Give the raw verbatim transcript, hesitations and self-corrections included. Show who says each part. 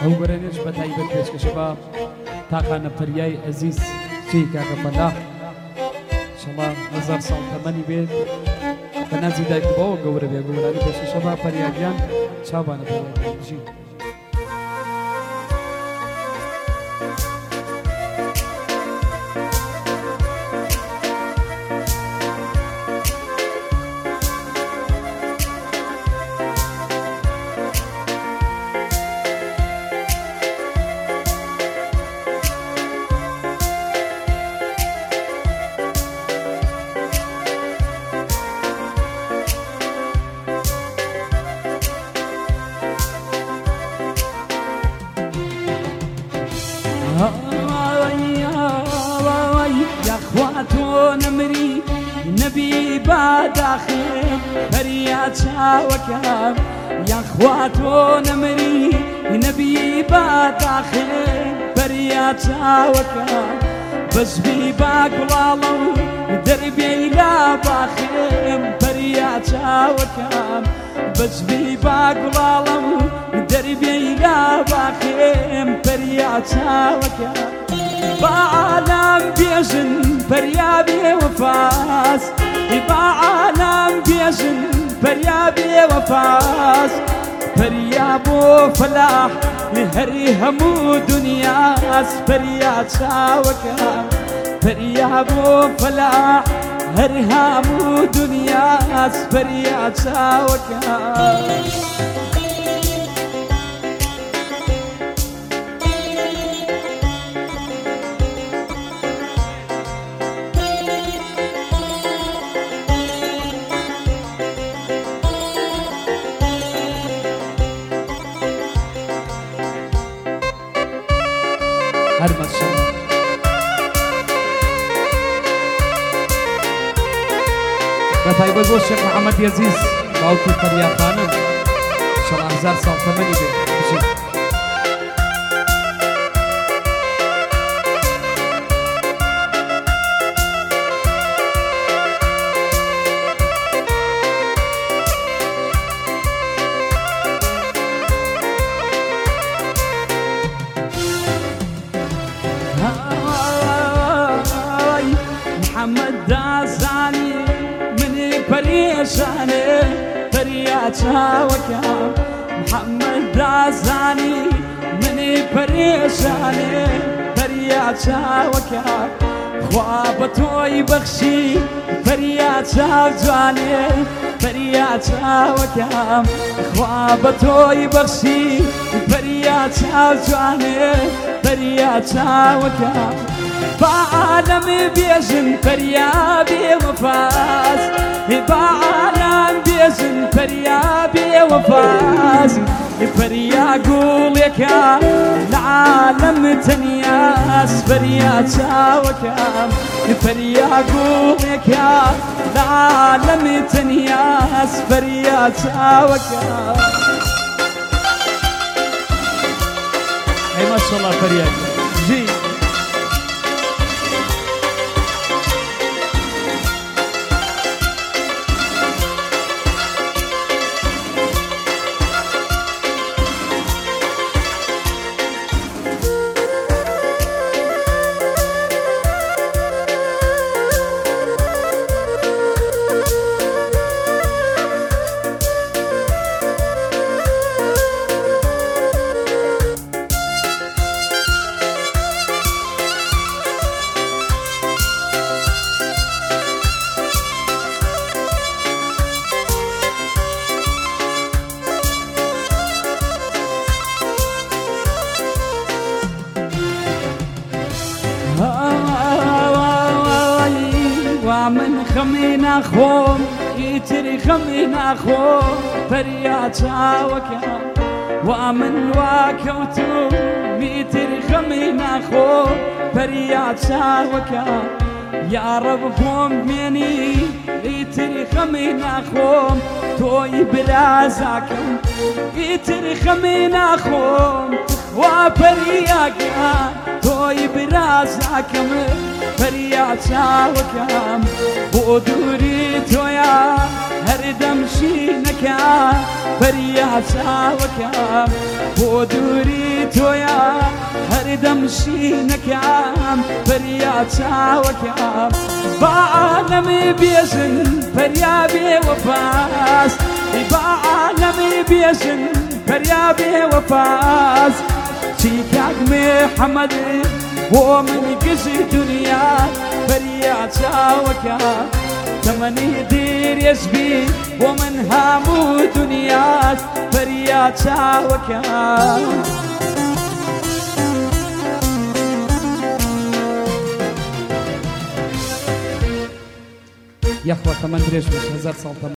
Speaker 1: ئەو گەرەنێش بە تایبەت پێشکەشەوە تاقانە پەریای ئەزیز چی کاکە فەلاح ئینشەڵڵا هەزار ساڵ تەمەنی بێت بە نازی دایک و باوە گەورە بێ گەورانی پێشکەشەوە پەریاگیان چاوانە پەریاگیان ژی
Speaker 2: يا اخواتو نمري نبي بعد اخر فريات شاوكام يا اخواتو نمري نبي بعد اخر فريات شاوكام بس بي باقلالو دربي لا باخر فريات شاوكام بس بي باقلالو دربي لا باخر فريات شاوكام بعالم بيجن بريابي وفاس بعالم بيجن بريابي وفاس بريابو فلاح هري همو دنياس بريات شاوكا بريابو فلاح هري همو دنياس بريات شاوكا
Speaker 1: هرمز شما بطيبة بو الشيخ محمد يزيز باوكي فريا خانم شما هزار سال ثمانية بي
Speaker 2: محمد دازاني مني بريشاني بريات شاوكام محمد دازاني مني بريشاني بريات شاوكام خوابتوي بخشي بريات شاوجاني بريات شاوكام خوابتوي بخشي بريات شاوجاني بريات شاوكام بعالم بيجن فريابي وفاس بعالم بيجن فريابي وفاس فريا قول يا العالم تنياس فريا شاوكام فريا قول يا العالم تنياس فريا شاوكام
Speaker 1: اي ما شاء الله فريا جي
Speaker 2: ومن خمينا خوم يتري خمينا خوم فريات شاوكا ومن واكوتو يتري خمينا خوم فريات شاوكا يا رب خوم مني يتري خمينا خوم توي برازاكم يتري خمينا خوم وفرياكا توي برازاكم فريات شاوكام بودوري تويا هردم شينكا فريات شاوكام بۆ دووری تۆیە هەردەم شینەکەم پەریا چاوەکەم با عالەمی بێژن پەریا بێوەفاس با عالەمی بێژن پەریا بێوەفاس چی کاک محەممەد بۆ من گژی دنیا پەریا چاوەکەم تەمەنی دیرێژ بی بۆ من هەموو دنیات پەریا چاوەکەم
Speaker 1: یەخوە تەمەن درێژ بێت هەزار ساڵ تەمەن